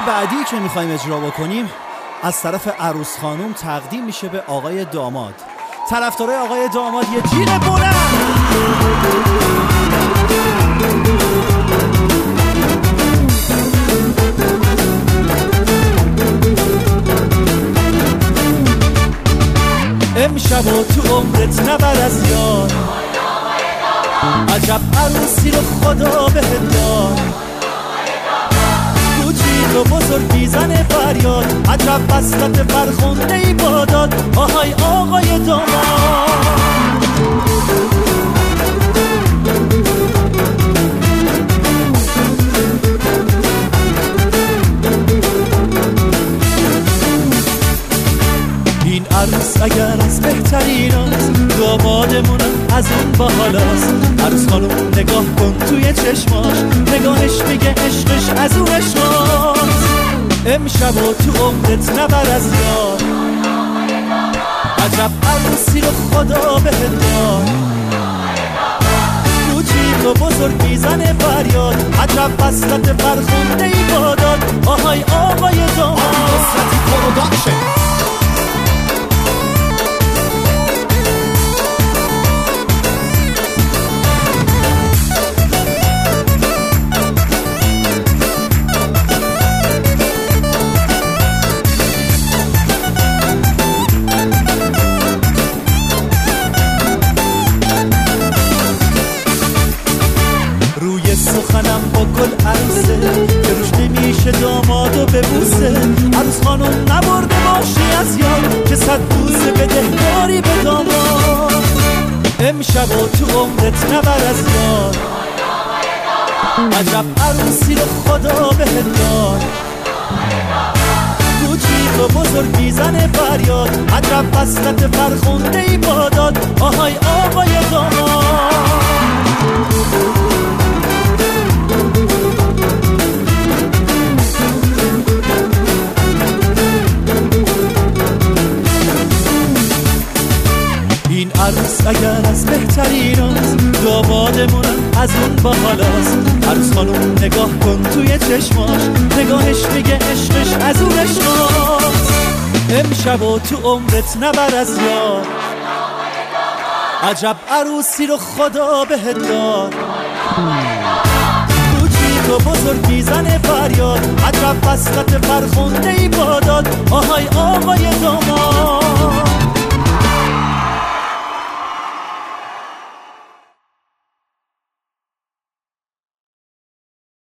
بعدی که میخوایم اجرا بکنیم از طرف عروس خانم تقدیم میشه به آقای داماد. طرفدارای آقای داماد یه جیغ بلند. امشب و تو عمرت نبر از یار، عجب عروسی رو خدا بهت داد. کوچیک و بزرگ میزنه فریاد، عجب وصلت فرخنده ای باداد. آهای آقای داماد، این عروس اگر از بهتریناست، دامادمونم از اون باحالاست. عروس خانم نگاه کن توی چشماش، نگاهش میگه عشقش از اون عشقاست. امشب و تو عمرت نبر از یار، عجب عروسی رو خدا بهت داد. کوچیک و بزرگ میزنه فریاد، عجب وصلت فرخنده ای باداد. آهای آقای داماد. سخنم با گل عروسه که روش نمیشه دامادو ببوسه. عروس خانم نبرده باشی از یاد که 100 بوسه بدهکاری به داماد. امشب و تو عمرت نبر از یاد، عجب عروسی رو خدا بهت داد. کوچیک و بزرگ میزنه فریاد، عجب وصلت فرخنده ای باداد. آهای آقای داماد. این عروس اگر از بهتریناست، دامادمونم از اون باحالاست. عروس خانم نگاه کن توی چشماش، نگاهش میگه عشقش از اون عشقاست. امشب و تو عمرت نبر از یار، عجب عروسی رو خدا بهت داد. کوچیک و بزرگ میزنه فریاد، عجب وصلت فرخنده ای باداد. آهای آقای داماد.